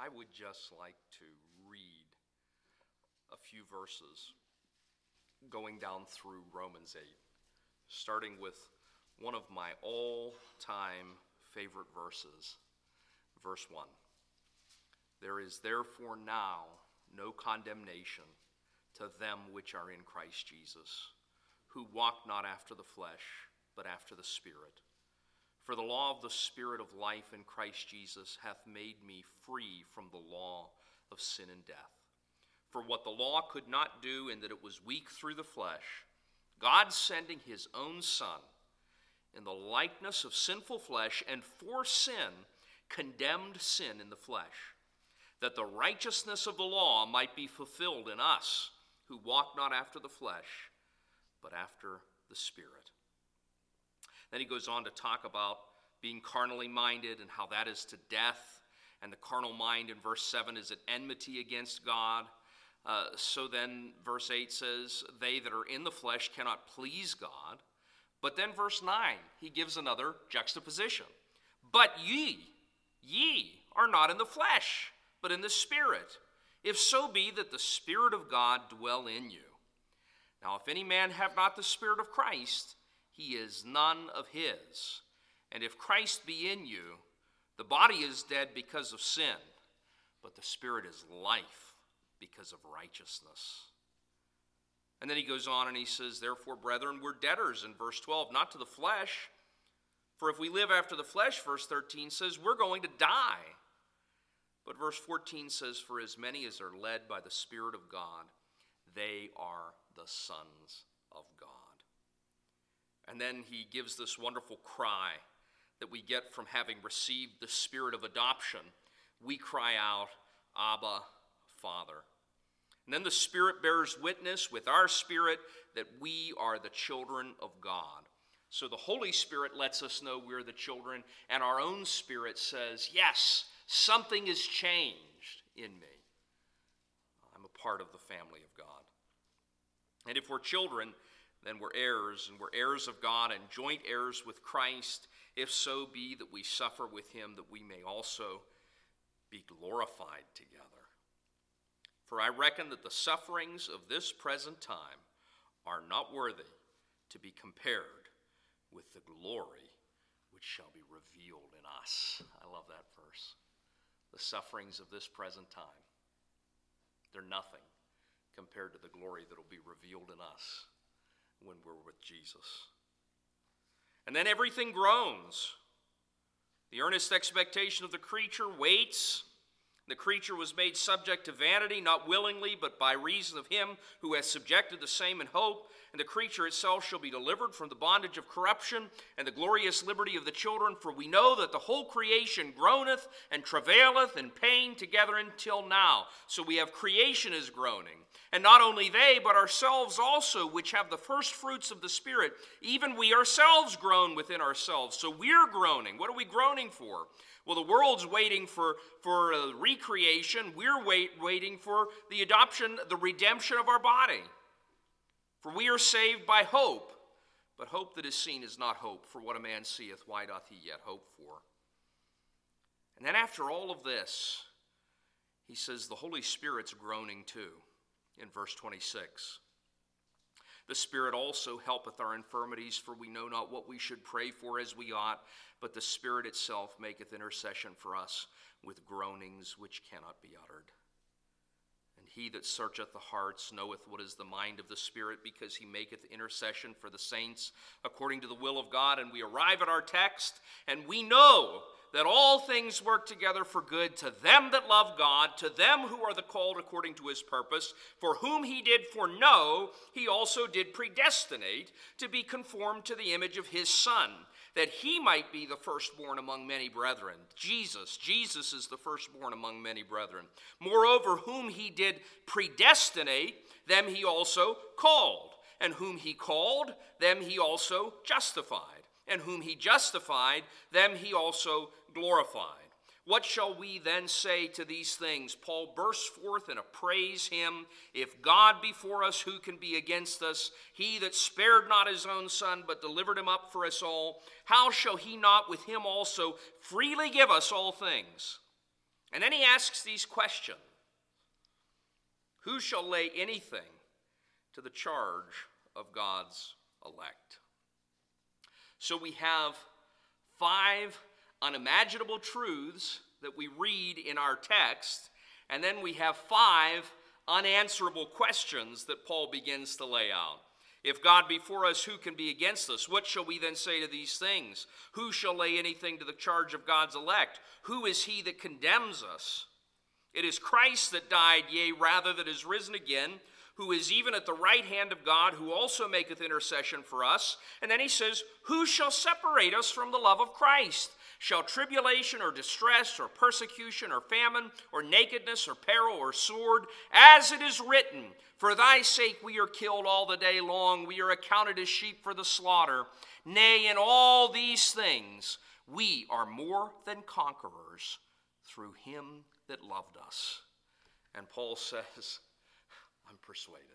I would just like to read a few verses going down through Romans 8, starting with one of my all-time favorite verses, verse 1. There is therefore now no condemnation to them which are in Christ Jesus, who walk not after the flesh, but after the Spirit. For the law of the Spirit of life in Christ Jesus hath made me free from the law of sin and death. For what the law could not do, in that it was weak through the flesh, God sending his own Son in the likeness of sinful flesh, and for sin condemned sin in the flesh, that the righteousness of the law might be fulfilled in us, who walk not after the flesh, but after the Spirit. Then he goes on to talk about being carnally minded and how that is to death. And the carnal mind in verse 7 is at enmity against God. So then verse 8 says, they that are in the flesh cannot please God. But then verse 9, he gives another juxtaposition. But ye are not in the flesh, but in the Spirit, if so be that the Spirit of God dwell in you. Now if any man have not the Spirit of Christ, he is none of his. And if Christ be in you, the body is dead because of sin, but the Spirit is life because of righteousness. And then he goes on and he says, therefore, brethren, we're debtors in verse 12, not to the flesh. For if we live after the flesh, verse 13 says, we're going to die. But verse 14 says, for as many as are led by the Spirit of God, they are the sons of God. And then he gives this wonderful cry that we get from having received the Spirit of adoption. We cry out, Abba, Father. And then the Spirit bears witness with our spirit that we are the children of God. So the Holy Spirit lets us know we're the children, and our own spirit says, yes, something has changed in me. I'm a part of the family of God. And if we're children, then we're heirs, and we're heirs of God and joint heirs with Christ, if so be that we suffer with him, that we may also be glorified together. For I reckon that the sufferings of this present time are not worthy to be compared with the glory which shall be revealed in us. I love that verse. The sufferings of this present time, they're nothing compared to the glory that will be revealed in us when we're with Jesus. And then everything groans. The earnest expectation of the creature waits. The creature was made subject to vanity, not willingly, but by reason of him who has subjected the same in hope. And the creature itself shall be delivered from the bondage of corruption and the glorious liberty of the children. For we know that the whole creation groaneth and travaileth in pain together until now. So we have creation is groaning. And not only they, but ourselves also, which have the first fruits of the Spirit, even we ourselves groan within ourselves. So we're groaning. What are we groaning for? Well, the world's waiting for recreation. We're waiting for the adoption, the redemption of our body. For we are saved by hope. But hope that is seen is not hope. For what a man seeth, why doth he yet hope for? And then after all of this, he says the Holy Spirit's groaning too. In verse 26, the Spirit also helpeth our infirmities, for we know not what we should pray for as we ought, but the Spirit itself maketh intercession for us with groanings which cannot be uttered. And he that searcheth the hearts knoweth what is the mind of the Spirit, because he maketh intercession for the saints according to the will of God. And we arrive at our text, and we know that all things work together for good to them that love God, to them who are the called according to his purpose, for whom he did foreknow, he also did predestinate to be conformed to the image of his Son, that he might be the firstborn among many brethren. Jesus is the firstborn among many brethren. Moreover, whom he did predestinate, them he also called. And whom he called, them he also justified. And whom he justified, them he also glorified. What shall we then say to these things? Paul bursts forth in a praise hymn. If God be for us, who can be against us? He that spared not his own Son, but delivered him up for us all, how shall he not with him also freely give us all things? And then he asks these questions. Who shall lay anything to the charge of God's elect? So we have 5 unimaginable truths that we read in our text, and then we have 5 unanswerable questions that Paul begins to lay out. If God be for us, who can be against us? What shall we then say to these things? Who shall lay anything to the charge of God's elect? Who is he that condemns us? It is Christ that died, yea, rather that is risen again, who is even at the right hand of God, who also maketh intercession for us. And then he says, who shall separate us from the love of Christ? Shall tribulation or distress or persecution or famine or nakedness or peril or sword? As it is written, for thy sake we are killed all the day long. We are accounted as sheep for the slaughter. Nay, in all these things we are more than conquerors through him that loved us. And Paul says, I'm persuaded.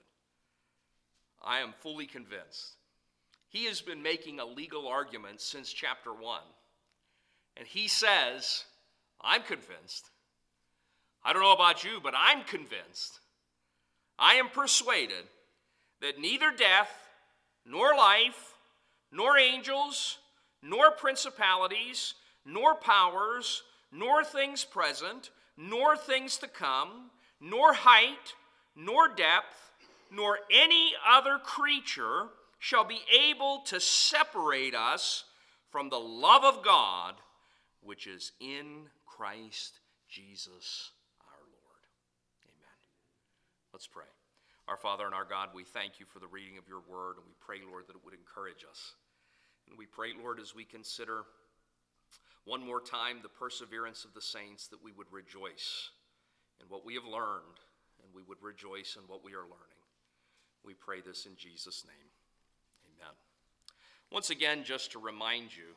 I am fully convinced. He has been making a legal argument since chapter 1. And he says, I'm convinced. I don't know about you, but I'm convinced. I am persuaded that neither death, nor life, nor angels, nor principalities, nor powers, nor things present, nor things to come, nor height, nor depth, nor any other creature shall be able to separate us from the love of God, which is in Christ Jesus our Lord. Amen. Let's pray. Our Father and our God, we thank you for the reading of your word, and we pray, Lord, that it would encourage us. And we pray, Lord, as we consider one more time the perseverance of the saints, that we would rejoice in what we have learned, and we would rejoice in what we are learning. We pray this in Jesus' name. Amen. Once again, just to remind you,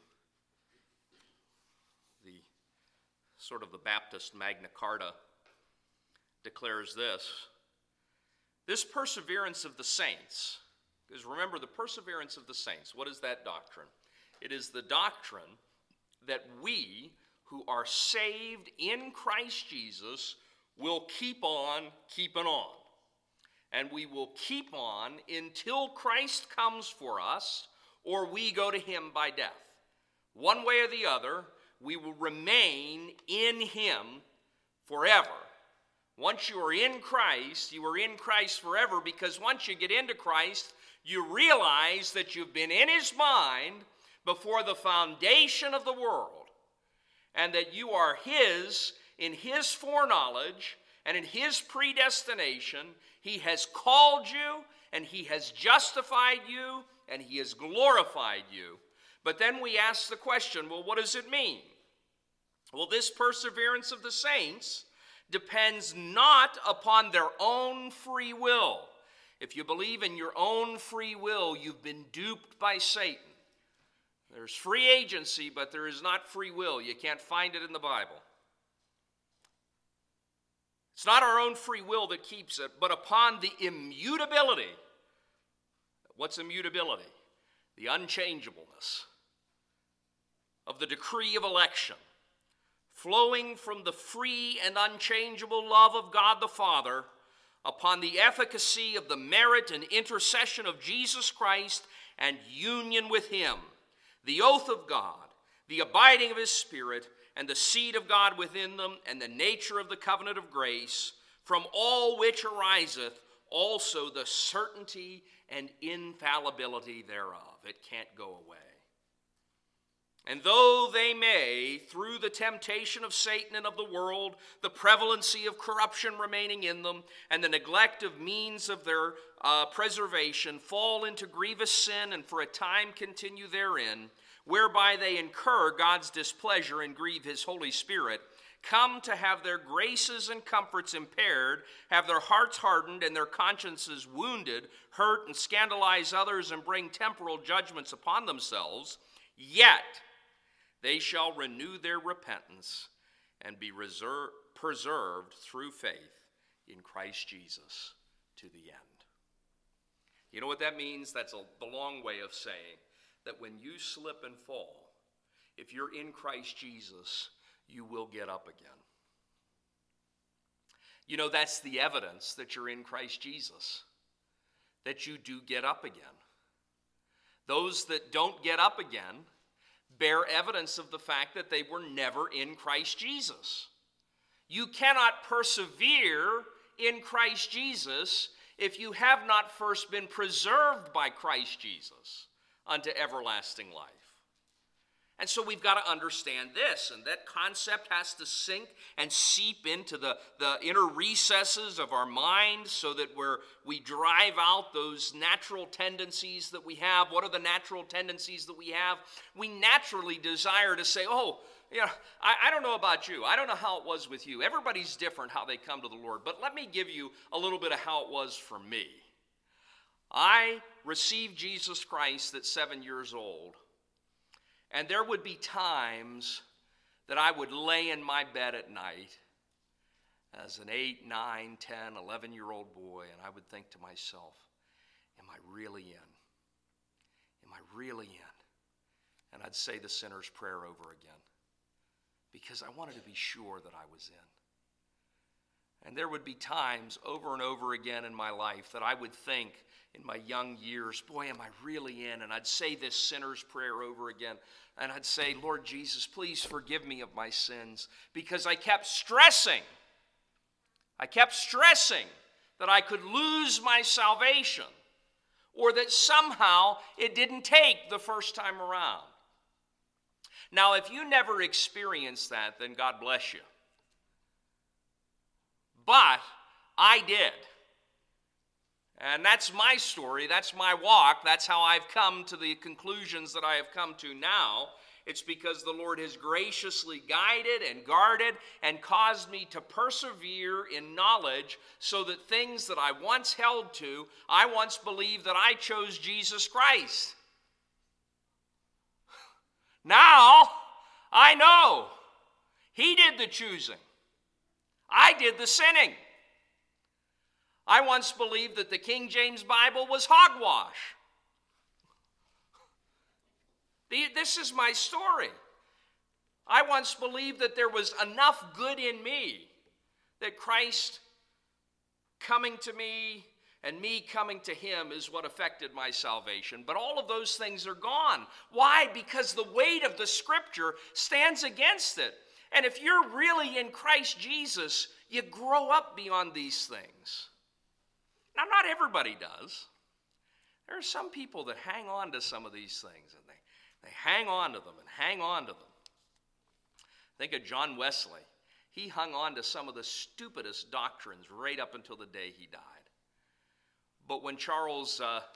the Baptist Magna Carta declares this perseverance of the saints, because remember, the perseverance of the saints, what is that doctrine? It is the doctrine that we who are saved in Christ Jesus will keep on keeping on. And we will keep on until Christ comes for us, or we go to him by death. One way or the other, we will remain in him forever. Once you are in Christ, you are in Christ forever, because once you get into Christ, you realize that you've been in his mind before the foundation of the world, and that you are his in his foreknowledge and in his predestination. He has called you, and he has justified you, and he has glorified you. But then we ask the question, well, what does it mean? Well, this perseverance of the saints depends not upon their own free will. If you believe in your own free will, you've been duped by Satan. There's free agency, but there is not free will. You can't find it in the Bible. It's not our own free will that keeps it, but upon the immutability. What's immutability? The unchangeableness of the decree of election, flowing from the free and unchangeable love of God the Father, upon the efficacy of the merit and intercession of Jesus Christ and union with him, the oath of God, the abiding of his Spirit, and the seed of God within them, and the nature of the covenant of grace, from all which ariseth also the certainty and infallibility thereof. It can't go away. And though they may, through the temptation of Satan and of the world, the prevalency of corruption remaining in them, and the neglect of means of their preservation, fall into grievous sin and for a time continue therein, whereby they incur God's displeasure and grieve his Holy Spirit, come to have their graces and comforts impaired, have their hearts hardened and their consciences wounded, hurt and scandalize others, and bring temporal judgments upon themselves, yet they shall renew their repentance and be preserved through faith in Christ Jesus to the end. You know what that means? That's the long way of saying that when you slip and fall, if you're in Christ Jesus, you will get up again. You know, that's the evidence that you're in Christ Jesus, that you do get up again. Those that don't get up again bear evidence of the fact that they were never in Christ Jesus. You cannot persevere in Christ Jesus if you have not first been preserved by Christ Jesus unto everlasting life. And so we've got to understand this, and that concept has to sink and seep into the inner recesses of our mind so that we drive out those natural tendencies that we have. What are the natural tendencies that we have? We naturally desire to say, I don't know about you. I don't know how it was with you. Everybody's different how they come to the Lord. But let me give you a little bit of how it was for me. I received Jesus Christ at 7 years old. And there would be times that I would lay in my bed at night as an 8, 9, 10, 11-year-old boy, and I would think to myself, am I really in? Am I really in? And I'd say the sinner's prayer over again because I wanted to be sure that I was in. And there would be times over and over again in my life that I would think in my young years, boy, am I really in? And I'd say this sinner's prayer over again. And I'd say, Lord Jesus, please forgive me of my sins. Because I kept stressing that I could lose my salvation or that somehow it didn't take the first time around. Now, if you never experienced that, then God bless you. But I did. And that's my story, that's my walk, that's how I've come to the conclusions that I have come to now. It's because the Lord has graciously guided and guarded and caused me to persevere in knowledge so that things that I once held to, I once believed that I chose Jesus Christ. Now, I know He did the choosing. I did the sinning. I once believed that the King James Bible was hogwash. This is my story. I once believed that there was enough good in me that Christ coming to me and me coming to Him is what affected my salvation. But all of those things are gone. Why? Because the weight of the Scripture stands against it. And if you're really in Christ Jesus, you grow up beyond these things. Now, not everybody does. There are some people that hang on to some of these things, and they hang on to them and hang on to them. Think of John Wesley. He hung on to some of the stupidest doctrines right up until the day he died. But when George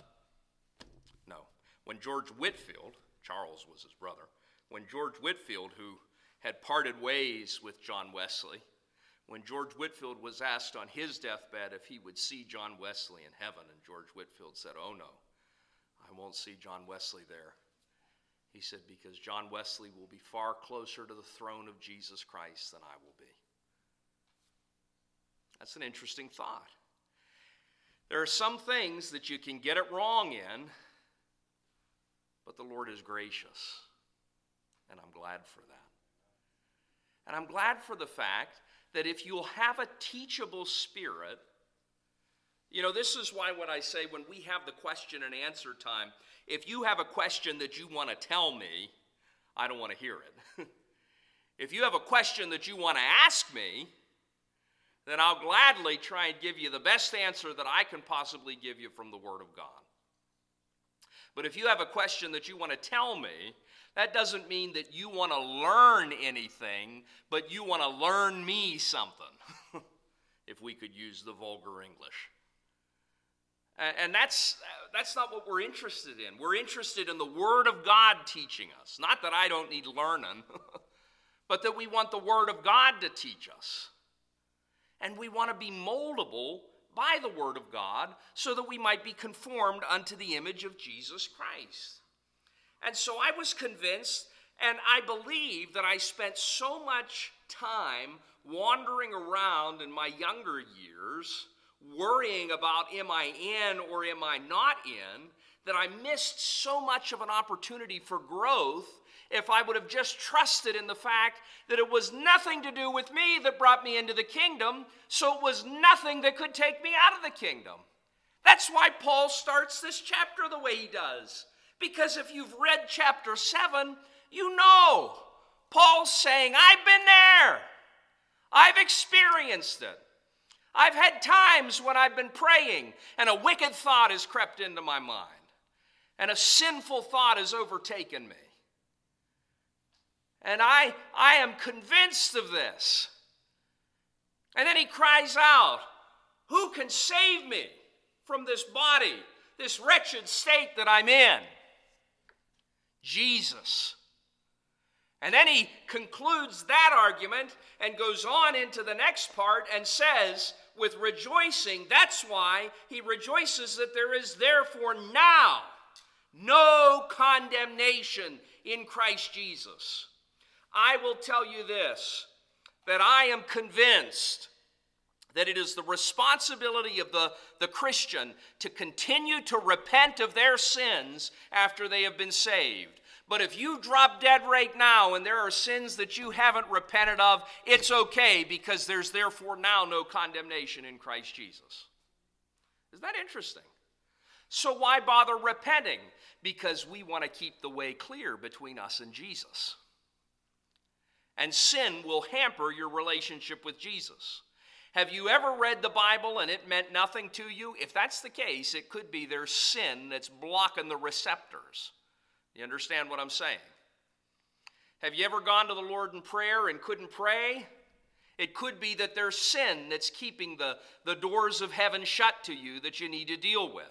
Whitefield, Charles was his brother, when George Whitefield, who had parted ways with John Wesley, when George Whitefield was asked on his deathbed if he would see John Wesley in heaven, and George Whitefield said, "Oh no, I won't see John Wesley there." He said, because John Wesley will be far closer to the throne of Jesus Christ than I will be. That's an interesting thought. There are some things that you can get it wrong in, but the Lord is gracious, and I'm glad for that. And I'm glad for the fact that if you'll have a teachable spirit, this is why when I say when we have the question and answer time, if you have a question that you want to tell me, I don't want to hear it. If you have a question that you want to ask me, then I'll gladly try and give you the best answer that I can possibly give you from the Word of God. But if you have a question that you want to tell me, that doesn't mean that you want to learn anything, but you want to learn me something, if we could use the vulgar English. And that's not what we're interested in. We're interested in the Word of God teaching us. Not that I don't need learning, but that we want the Word of God to teach us. And we want to be moldable by the Word of God so that we might be conformed unto the image of Jesus Christ. And so I was convinced, and I believe that I spent so much time wandering around in my younger years, worrying about am I in or am I not in, that I missed so much of an opportunity for growth if I would have just trusted in the fact that it was nothing to do with me that brought me into the kingdom, so it was nothing that could take me out of the kingdom. That's why Paul starts this chapter the way he does. Because if you've read chapter 7, you know Paul's saying, I've been there. I've experienced it. I've had times when I've been praying and a wicked thought has crept into my mind and a sinful thought has overtaken me. And I am convinced of this. And then he cries out, who can save me from this body, this wretched state that I'm in? Jesus. And then he concludes that argument and goes on into the next part and says, with rejoicing, that's why he rejoices that there is therefore now no condemnation in Christ Jesus. I will tell you this, that I am convinced that it is the responsibility of the Christian to continue to repent of their sins after they have been saved. But if you drop dead right now and there are sins that you haven't repented of, it's okay, because there's therefore now no condemnation in Christ Jesus. Isn't that interesting? So why bother repenting? Because we want to keep the way clear between us and Jesus. And sin will hamper your relationship with Jesus. Have you ever read the Bible and it meant nothing to you? If that's the case, it could be there's sin that's blocking the receptors. You understand what I'm saying? Have you ever gone to the Lord in prayer and couldn't pray? It could be that there's sin that's keeping the doors of heaven shut to you that you need to deal with.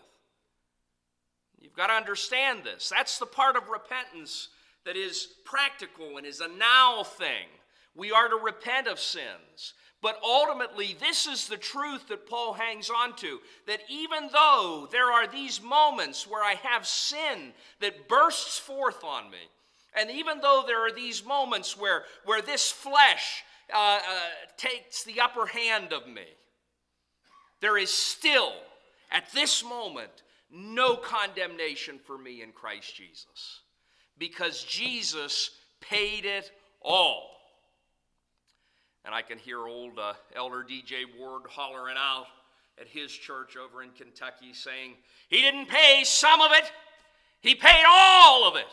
You've got to understand this. That's the part of repentance that is practical and is a now thing. We are to repent of sins. But ultimately, this is the truth that Paul hangs on to, that even though there are these moments where I have sin that bursts forth on me, and even though there are these moments where this flesh takes the upper hand of me, there is still, at this moment, no condemnation for me in Christ Jesus, because Jesus paid it all. And I can hear old Elder D.J. Ward hollering out at his church over in Kentucky saying, he didn't pay some of it, he paid all of it.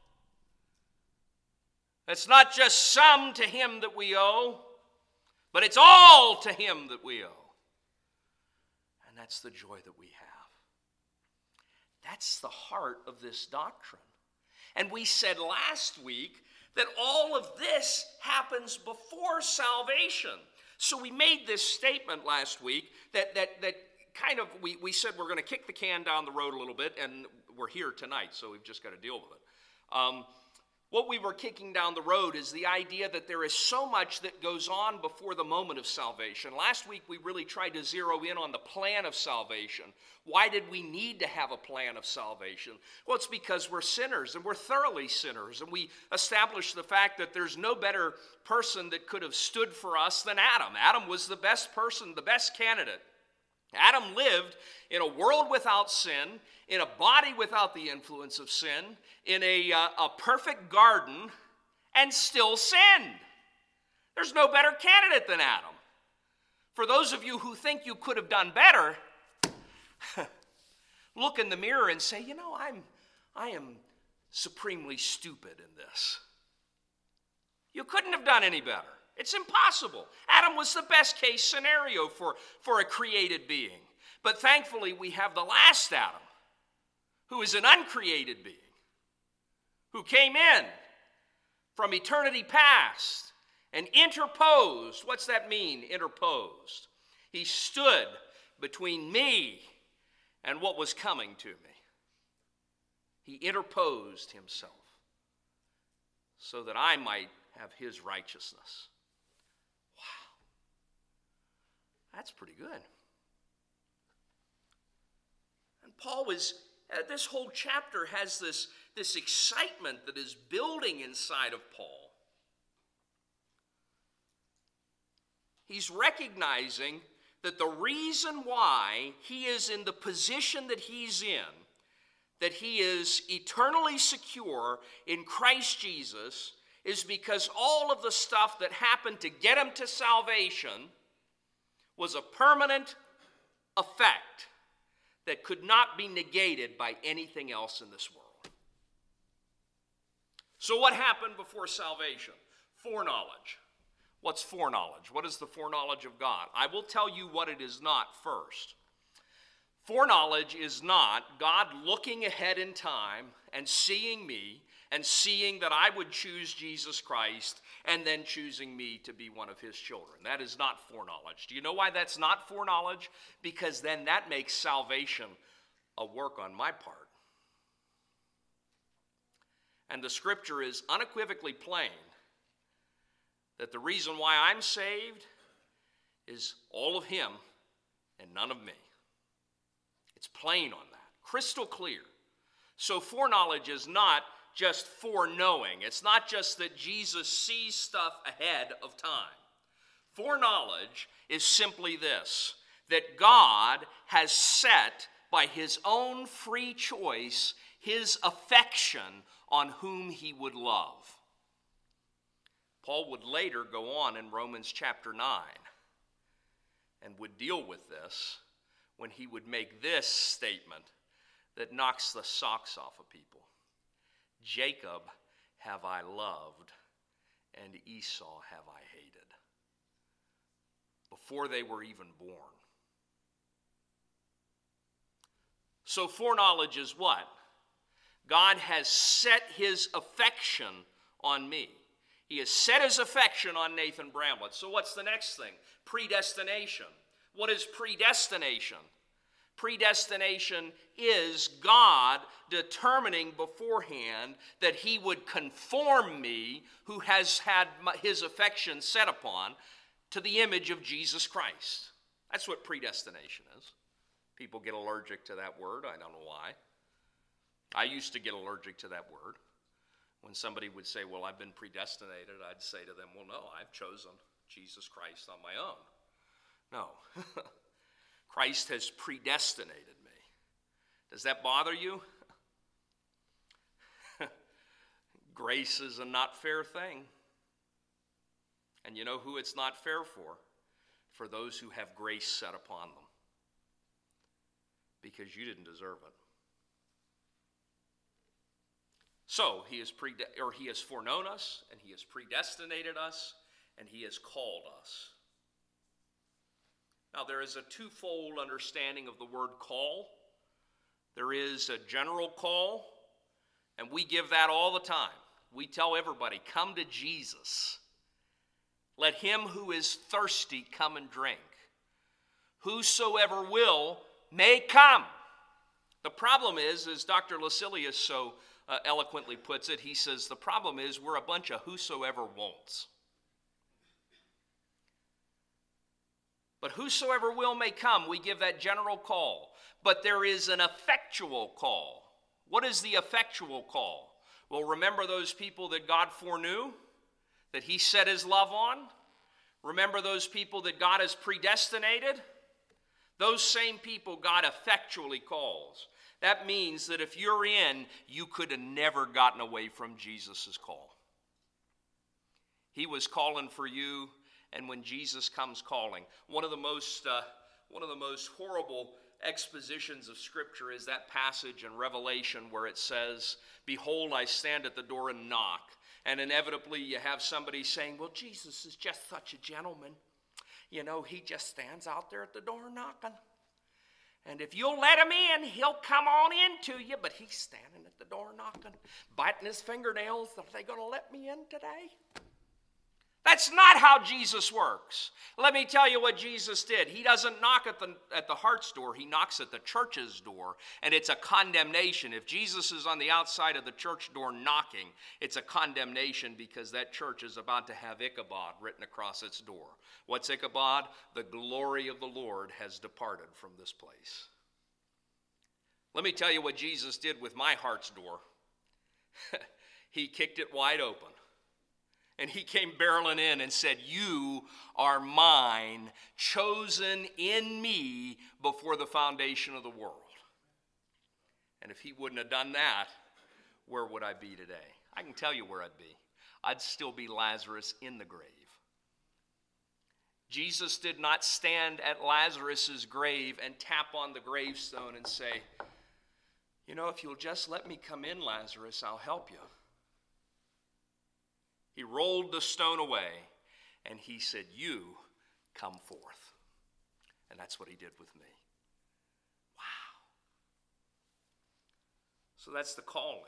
It's not just some to him that we owe, but it's all to him that we owe. And that's the joy that we have. That's the heart of this doctrine. And we said last week that all of this happens before salvation. So we made this statement last week that kind of, we said we're going to kick the can down the road a little bit, and we're here tonight, so we've just got to deal with it. What we were kicking down the road is the idea that there is so much that goes on before the moment of salvation. Last week we really tried to zero in on the plan of salvation. Why did we need to have a plan of salvation? Well, it's because we're sinners, and we're thoroughly sinners. And we established the fact that there's no better person that could have stood for us than Adam. Adam was the best person, the best candidate. Adam lived in a world without sin, in a body without the influence of sin, in a perfect garden, and still sinned. There's no better candidate than Adam. For those of you who think you could have done better, look in the mirror and say, I am supremely stupid in this. You couldn't have done any better. It's impossible. Adam was the best case scenario for a created being. But thankfully, we have the last Adam, who is an uncreated being, who came in from eternity past and interposed. What's that mean, interposed? He stood between me and what was coming to me. He interposed himself so that I might have his righteousness. Wow. That's pretty good. And Paul this whole chapter has this excitement that is building inside of Paul. He's recognizing that the reason why he is in the position that he's in, that he is eternally secure in Christ Jesus is because all of the stuff that happened to get him to salvation was a permanent effect that could not be negated by anything else in this world. So what happened before salvation? Foreknowledge. What's foreknowledge? What is the foreknowledge of God? I will tell you what it is not first. Foreknowledge is not God looking ahead in time and seeing me and seeing that I would choose Jesus Christ and then choosing me to be one of his children. That is not foreknowledge. Do you know why that's not foreknowledge? Because then that makes salvation a work on my part. And the scripture is unequivocally plain that the reason why I'm saved is all of him and none of me. It's plain on that, crystal clear. So foreknowledge is not just foreknowing. It's not just that Jesus sees stuff ahead of time. Foreknowledge is simply this, that God has set by his own free choice his affection on whom he would love. Paul would later go on in Romans chapter 9 and would deal with this when he would make this statement that knocks the socks off of people. Jacob have I loved, and Esau have I hated. Before they were even born. So foreknowledge is what? God has set his affection on me. He has set his affection on Nathan Bramlett. So what's the next thing? Predestination. What is predestination? Predestination is God determining beforehand that he would conform me, who has had his affection set upon, to the image of Jesus Christ. That's what predestination is. People get allergic to that word. I don't know why. I used to get allergic to that word. When somebody would say, well, I've been predestinated, I'd say to them, well, no, I've chosen Jesus Christ on my own. No. Christ has predestinated me. Does that bother you? Grace is a not fair thing. And you know who it's not fair for? For those who have grace set upon them. Because you didn't deserve it. So he has foreknown us, and he has predestinated us, and he has called us. Now, there is a twofold understanding of the word call. There is a general call, and we give that all the time. We tell everybody, come to Jesus. Let him who is thirsty come and drink. Whosoever will may come. The problem is, as Dr. Lucilius so eloquently puts it, he says, the problem is we're a bunch of whosoever won'ts. But whosoever will may come, we give that general call. But there is an effectual call. What is the effectual call? Well, remember those people that God foreknew, that he set his love on? Remember those people that God has predestinated? Those same people God effectually calls. That means that if you're in, you could have never gotten away from Jesus' call. He was calling for you. And when Jesus comes calling, one of the most horrible expositions of Scripture is that passage in Revelation where it says, behold, I stand at the door and knock. And inevitably you have somebody saying, well, Jesus is just such a gentleman. You know, he just stands out there at the door knocking. And if you'll let him in, he'll come on into you. But he's standing at the door knocking, biting his fingernails. Are they going to let me in today? That's not how Jesus works. Let me tell you what Jesus did. He doesn't knock at the heart's door. He knocks at the church's door, and it's a condemnation. If Jesus is on the outside of the church door knocking, it's a condemnation because that church is about to have Ichabod written across its door. What's Ichabod? The glory of the Lord has departed from this place. Let me tell you what Jesus did with my heart's door. He kicked it wide open. And he came barreling in and said, you are mine, chosen in me before the foundation of the world. And if he wouldn't have done that, where would I be today? I can tell you where I'd be. I'd still be Lazarus in the grave. Jesus did not stand at Lazarus' grave and tap on the gravestone and say, you know, if you'll just let me come in, Lazarus, I'll help you. He rolled the stone away and he said, you come forth. And that's what he did with me. Wow. So that's the calling.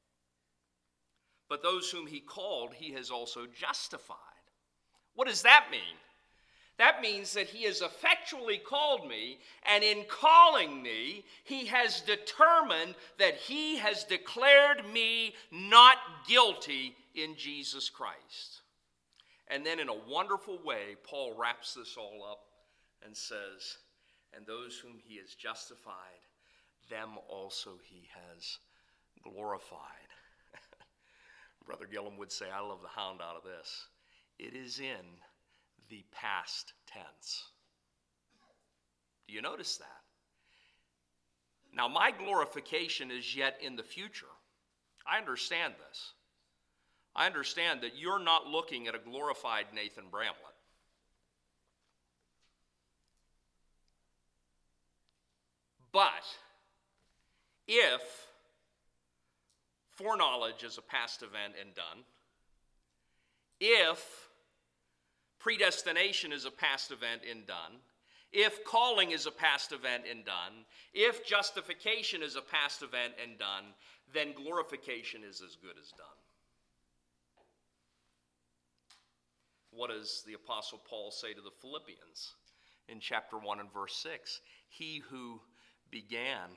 But those whom he called, he has also justified. What does that mean? That means that he has effectually called me, and in calling me, he has determined that he has declared me not guilty in Jesus Christ. And then in a wonderful way, Paul wraps this all up and says, and those whom he has justified, them also he has glorified. Brother Gillum would say, I love the hound out of this. It is in the past tense. Do you notice that? Now, my glorification is yet in the future. I understand this. I understand that you're not looking at a glorified Nathan Bramlett. But if foreknowledge is a past event and done, if predestination is a past event and done, if calling is a past event and done, if justification is a past event and done, then glorification is as good as done. What does the Apostle Paul say to the Philippians in chapter 1 and verse 6? He who begun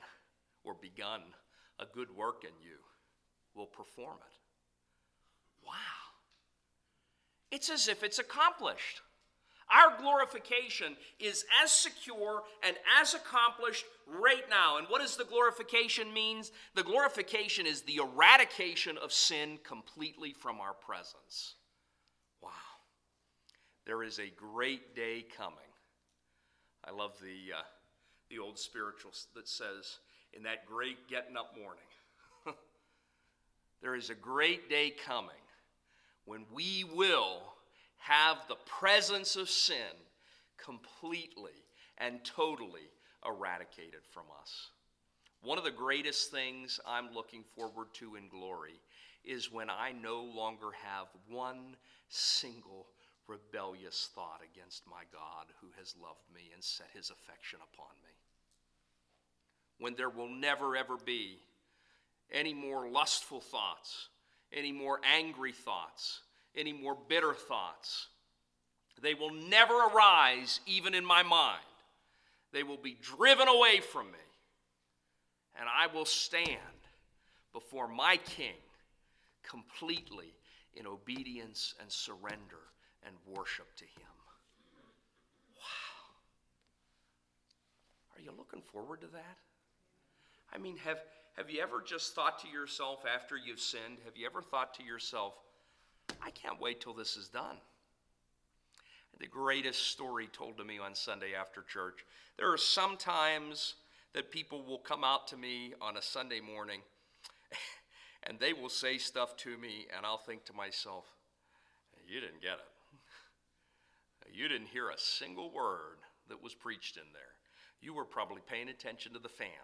a good work in you will perform it. Wow. It's as if it's accomplished. Our glorification is as secure and as accomplished right now. And what does the glorification mean? The glorification is the eradication of sin completely from our presence. Wow. There is a great day coming. I love the old spiritual that says, in that great getting up morning, there is a great day coming when we will have the presence of sin completely and totally eradicated from us. One of the greatest things I'm looking forward to in glory is when I no longer have one single rebellious thought against my God who has loved me and set his affection upon me. When there will never ever be any more lustful thoughts, any more angry thoughts, any more bitter thoughts. They will never arise even in my mind. They will be driven away from me. And I will stand before my King completely in obedience and surrender and worship to him. Wow. Are you looking forward to that? I mean, have you ever just thought to yourself after you've sinned, have you ever thought to yourself, I can't wait till this is done? The greatest story told to me on Sunday after church. There are some times that people will come out to me on a Sunday morning and they will say stuff to me and I'll think to myself, you didn't get it. You didn't hear a single word that was preached in there. You were probably paying attention to the fan.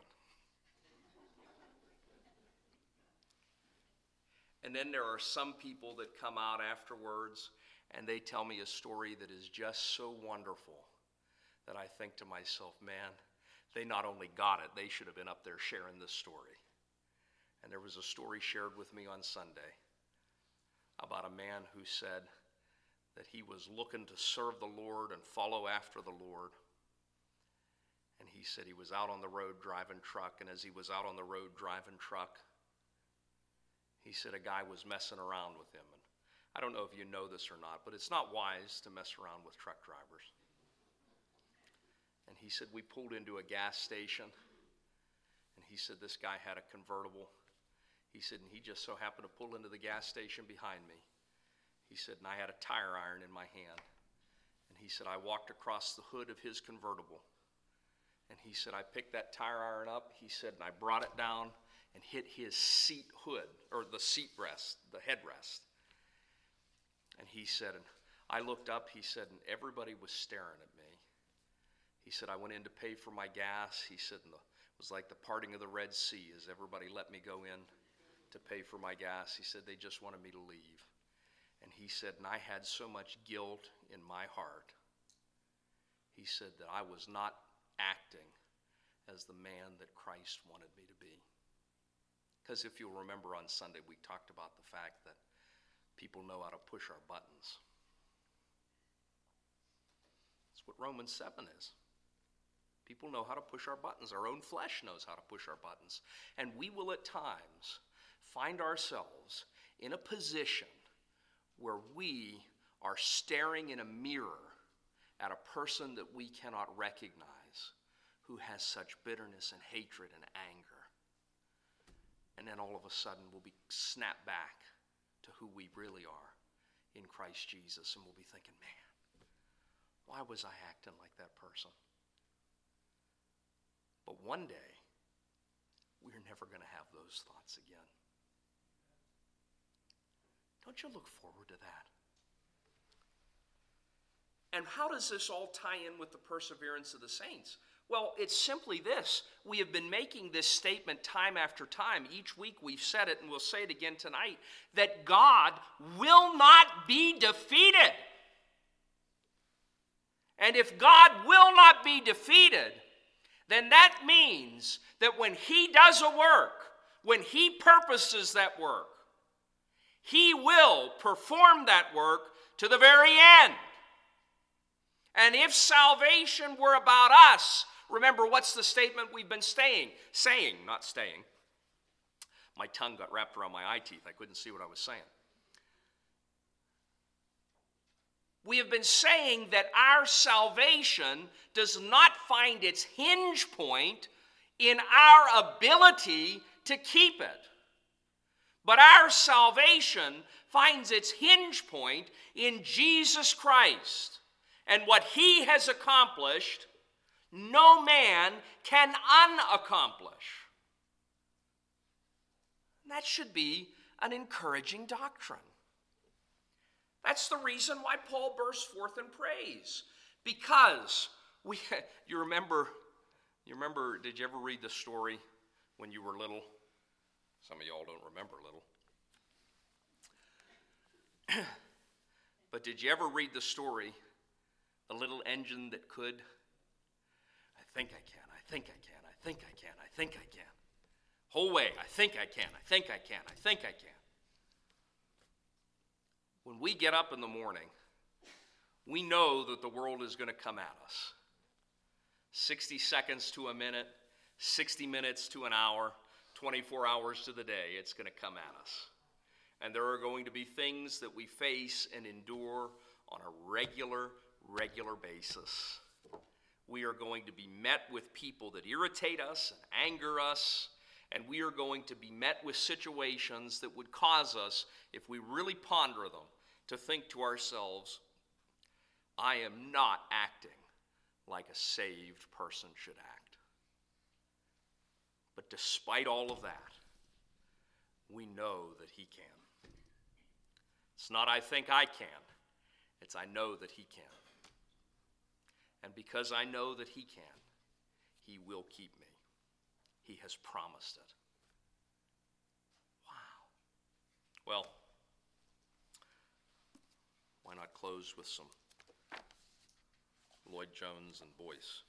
And then there are some people that come out afterwards and they tell me a story that is just so wonderful that I think to myself, man, they not only got it, they should have been up there sharing this story. And there was a story shared with me on Sunday about a man who said that he was looking to serve the Lord and follow after the Lord. And he said he was out on the road driving truck, and as he was out on the road driving truck, he said a guy was messing around with him. And I don't know if you know this or not, but it's not wise to mess around with truck drivers. And he said we pulled into a gas station, and he said this guy had a convertible. He said, and he just so happened to pull into the gas station behind me. He said, and I had a tire iron in my hand. And he said, I walked across the hood of his convertible, And he said, I picked that tire iron up, he said, and I brought it down and hit his seat hood, or the seat rest, the headrest. And he said, and I looked up, he said, and everybody was staring at me. He said, I went in to pay for my gas. He said, and it was like the parting of the Red Sea as everybody let me go in to pay for my gas. He said, they just wanted me to leave. And he said, and I had so much guilt in my heart. He said that I was not acting as the man that Christ wanted me to be. Because if you'll remember on Sunday, we talked about the fact that people know how to push our buttons. That's what Romans 7 is. People know how to push our buttons. Our own flesh knows how to push our buttons. And we will at times find ourselves in a position where we are staring in a mirror at a person that we cannot recognize who has such bitterness and hatred and anger. And then all of a sudden we'll be snapped back to who we really are in Christ Jesus. And we'll be thinking, man, why was I acting like that person? But one day, we're never going to have those thoughts again. Don't you look forward to that? And how does this all tie in with the perseverance of the saints? Well, it's simply this. We have been making this statement time after time. Each week we've said it, and we'll say it again tonight, that God will not be defeated. And if God will not be defeated, then that means that when he does a work, when he purposes that work, he will perform that work to the very end. And if salvation were about us, remember, what's the statement we've been saying? My tongue got wrapped around my eye teeth. I couldn't see what I was saying. We have been saying that our salvation does not find its hinge point in our ability to keep it. But our salvation finds its hinge point in Jesus Christ. And what he has accomplished, no man can unaccomplish. And that should be an encouraging doctrine. That's the reason why Paul bursts forth in praise. Because you remember, did you ever read the story when you were little? Some of y'all don't remember little. But did you ever read the story, A Little Engine That Could? I think I can, I think I can, I think I can, I think I can. Whole way, I think I can, I think I can, I think I can. When we get up in the morning, we know that the world is going to come at us. 60 seconds to a minute, 60 minutes to an hour, 24 hours to the day, it's going to come at us. And there are going to be things that we face and endure on a regular basis. We are going to be met with people that irritate us and anger us, and we are going to be met with situations that would cause us, if we really ponder them, to think to ourselves, I am not acting like a saved person should act. But despite all of that, we know that he can. It's not I think I can, it's I know that he can. And because I know that he can, he will keep me. He has promised it. Wow. Well, why not close with some Lloyd Jones and Boyce?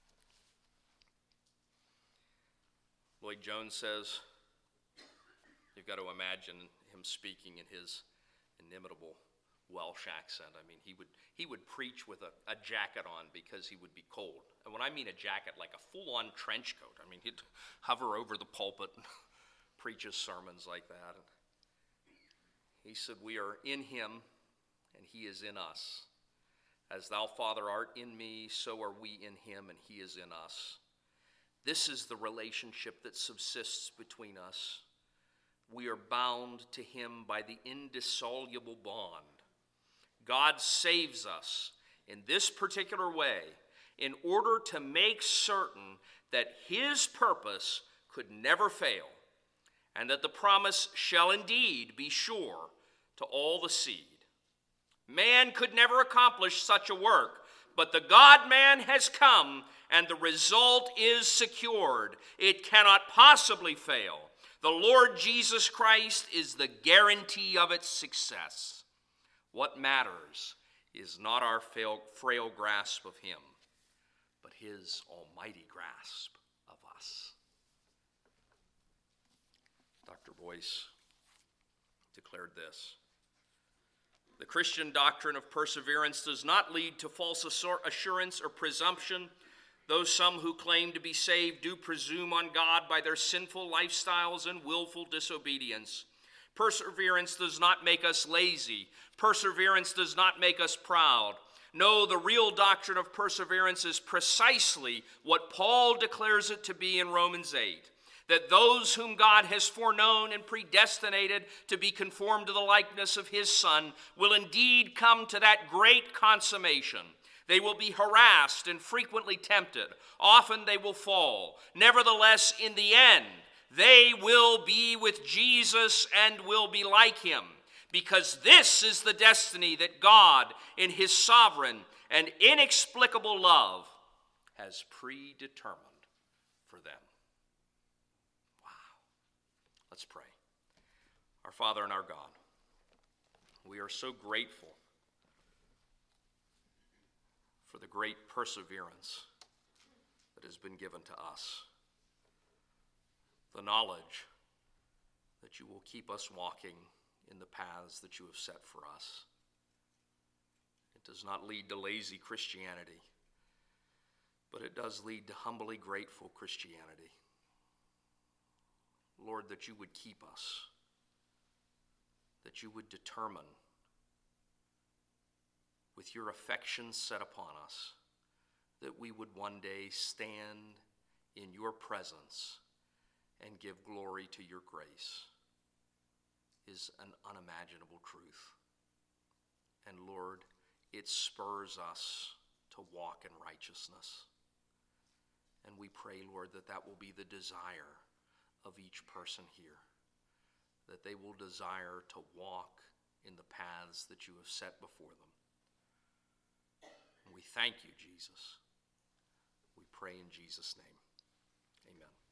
Lloyd Jones says, you've got to imagine him speaking in his inimitable Welsh accent. I mean, he would preach with a jacket on because he would be cold. And when I mean a jacket, like a full-on trench coat. I mean, he'd hover over the pulpit and preach his sermons like that. And he said, we are in him, and he is in us. As thou, Father, art in me, so are we in him, and he is in us. This is the relationship that subsists between us. We are bound to him by the indissoluble bond. God saves us in this particular way, in order to make certain that his purpose could never fail, and that the promise shall indeed be sure to all the seed. Man could never accomplish such a work, but the God-man has come, and the result is secured. It cannot possibly fail. The Lord Jesus Christ is the guarantee of its success. What matters is not our frail grasp of him, but his almighty grasp of us. Dr. Boyce declared this: the Christian doctrine of perseverance does not lead to false assurance or presumption, though some who claim to be saved do presume on God by their sinful lifestyles and willful disobedience. Perseverance does not make us lazy. Perseverance does not make us proud. No, the real doctrine of perseverance is precisely what Paul declares it to be in Romans 8. That those whom God has foreknown and predestinated to be conformed to the likeness of his Son will indeed come to that great consummation. They will be harassed and frequently tempted. Often they will fall. Nevertheless, in the end, they will be with Jesus and will be like him, because this is the destiny that God, in his sovereign and inexplicable love, has predetermined for them. Let's pray. Our Father and our God, we are so grateful for the great perseverance that has been given to us. The knowledge that you will keep us walking in the paths that you have set for us. It does not lead to lazy Christianity, but it does lead to humbly grateful Christianity. Lord, that you would keep us, that you would determine, with your affection set upon us, that we would one day stand in your presence and give glory to your grace, is an unimaginable truth. And Lord, it spurs us to walk in righteousness. And we pray, Lord, that that will be the desire of each person here, that they will desire to walk in the paths that you have set before them. And we thank you, Jesus. We pray in Jesus' name. Amen.